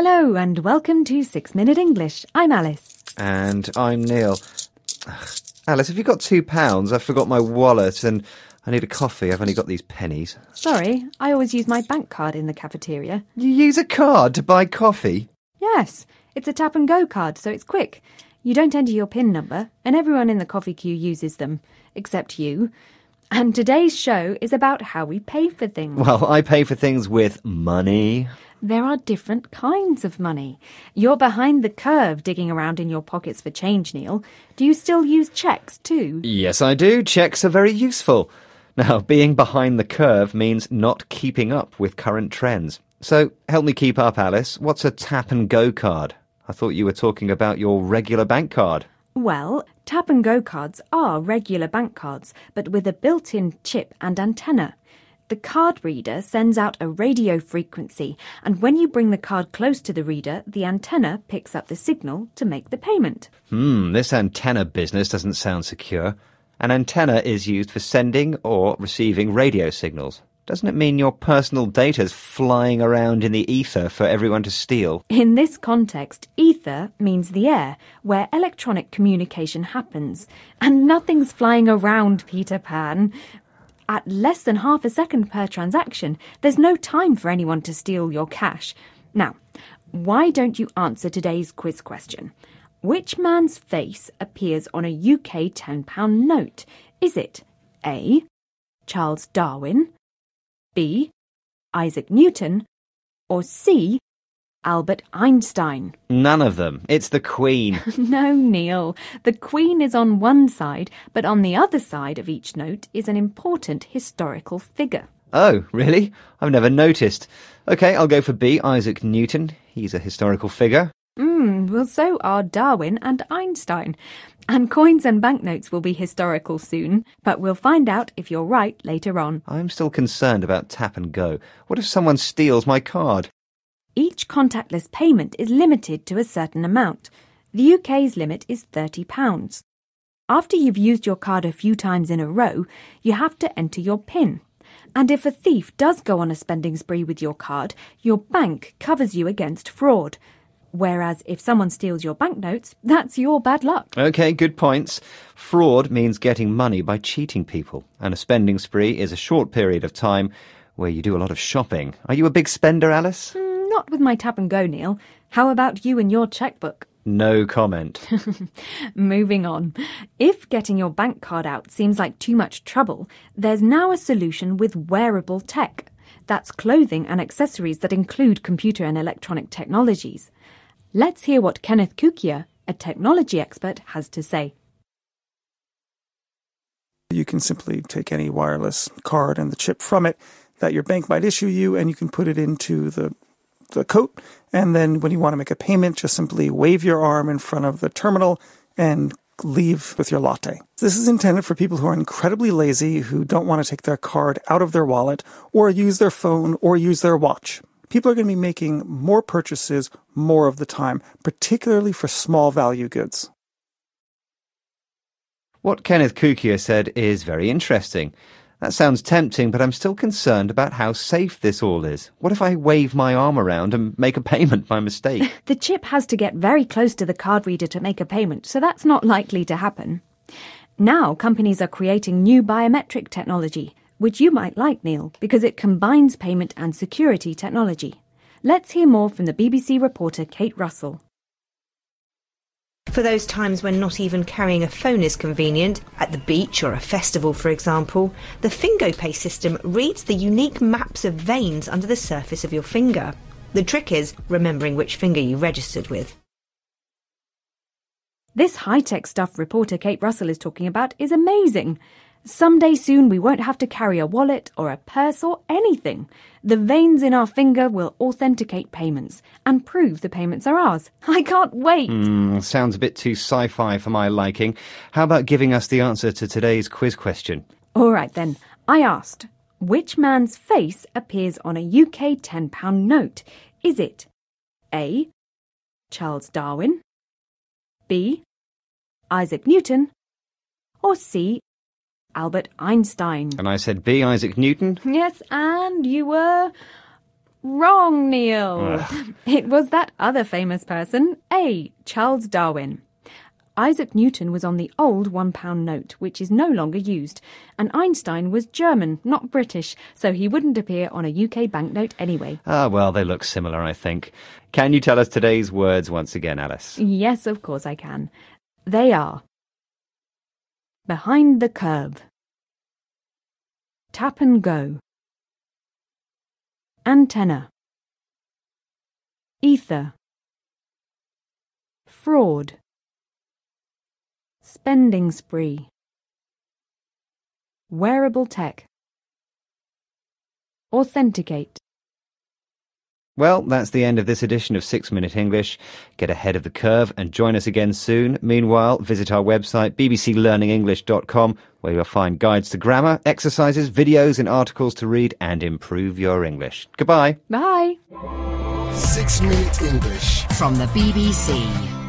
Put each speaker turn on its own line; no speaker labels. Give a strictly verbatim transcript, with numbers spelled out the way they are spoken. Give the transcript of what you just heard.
Hello and welcome to Six Minute English. I'm Alice.
And I'm Neil. Ugh. Alice, have you got two pounds? I forgot my wallet and I need a coffee. I've only got these pennies.
Sorry, I always use my bank card in the cafeteria.
You use a card to buy coffee?
Yes, it's a tap and go card, so it's quick. You don't enter your PIN number, and everyone in the coffee queue uses them, except you. And today's show is about how we pay for things.
Well, I pay for things with money.
There are different kinds of money. You're behind the curve digging around in your pockets for change, Neil. Do you still use cheques too?
Yes, I do. Cheques are very useful. Now, being behind the curve means not keeping up with current trends. So, help me keep up, Alice. What's a tap and go card? I thought you were talking about your regular bank card.
Well, tap and go cards are regular bank cards, but with a built-in chip and antenna. The card reader sends out a radio frequency, and when you bring the card close to the reader, the antenna picks up the signal to make the payment.
Hmm, this antenna business doesn't sound secure. An antenna is used for sending or receiving radio signals. Doesn't it mean your personal data's flying around in the ether for everyone to steal?
In this context, ether means the air, where electronic communication happens. And nothing's flying around, Peter Pan. At less than half a second per transaction, there's no time for anyone to steal your cash. Now, why don't you answer today's quiz question? Which man's face appears on a U K ten pound note? Is it A. Charles Darwin, B. Isaac Newton, or C. Albert Einstein?
None of them. It's the Queen.
No, Neil. The Queen is on one side, but on the other side of each note is an important historical figure.
Oh, really? I've never noticed. OK, I'll go for B, Isaac Newton. He's a historical figure.
Hmm, well, so are Darwin and Einstein. And coins and banknotes will be historical soon, but we'll find out if you're right later on.
I'm still concerned about tap and go. What if someone steals my card?
Each contactless payment is limited to a certain amount. The U K's limit is thirty pounds. After you've used your card a few times in a row, you have to enter your PIN. And if a thief does go on a spending spree with your card, your bank covers you against fraud. Whereas if someone steals your banknotes, that's your bad luck.
OK, good points. Fraud means getting money by cheating people. And a spending spree is a short period of time where you do a lot of shopping. Are you a big spender, Alice?
Mm, not with my tap and go, Neil. How about you and your chequebook?
No comment.
Moving on. If getting your bank card out seems like too much trouble, there's now a solution with wearable tech. That's clothing and accessories that include computer and electronic technologies. Let's hear what Kenneth Cukier, a technology expert, has to say.
You can simply take any wireless card and the chip from it that your bank might issue you, and you can put it into the the coat, and then when you want to make a payment, just simply wave your arm in front of the terminal and leave with your latte. This is intended for people who are incredibly lazy, who don't want to take their card out of their wallet, or use their phone, or use their watch. People are going to be making more purchases more of the time, particularly for small value goods.
What Kenneth Cukier said is very interesting. That sounds tempting, but I'm still concerned about how safe this all is. What if I wave my arm around and make a payment by mistake?
The chip has to get very close to the card reader to make a payment, so that's not likely to happen. Now companies are creating new biometric technology, which you might like, Neil, because it combines payment and security technology. Let's hear more from the B B C reporter Kate Russell.
For those times when not even carrying a phone is convenient, at the beach or a festival for example, the FingoPay system reads the unique maps of veins under the surface of your finger. The trick is remembering which finger you registered with.
This high-tech stuff reporter Kate Russell is talking about is amazing. Someday soon we won't have to carry a wallet or a purse or anything. The veins in our finger will authenticate payments and prove the payments are ours. I can't wait!
Mm, sounds a bit too sci-fi for my liking. How about giving us the answer to today's quiz question?
All right then. I asked, which man's face appears on a U K ten pound note? Is it A. Charles Darwin, B. Isaac Newton, or C. Albert Einstein?
And I said B, Isaac Newton.
Yes, and you were Wrong, Neil. It was that other famous person, A. Charles Darwin. Isaac Newton was on the old one-pound note, which is no longer used, and Einstein was German, not British, so he wouldn't appear on a U K banknote anyway.
Ah, well, they look similar, I think. Can you tell us today's words once again, Alice?
Yes, of course I can. They are behind the curve, tap and go, antenna, ether, fraud, spending spree, wearable tech, authenticate.
Well, that's the end of this edition of six minute English. Get ahead of the curve and join us again soon. Meanwhile, visit our website, b b c learning english dot com, where you'll find guides to grammar, exercises, videos and articles to read and improve your English. Goodbye.
Bye.
six minute English
from the B B C.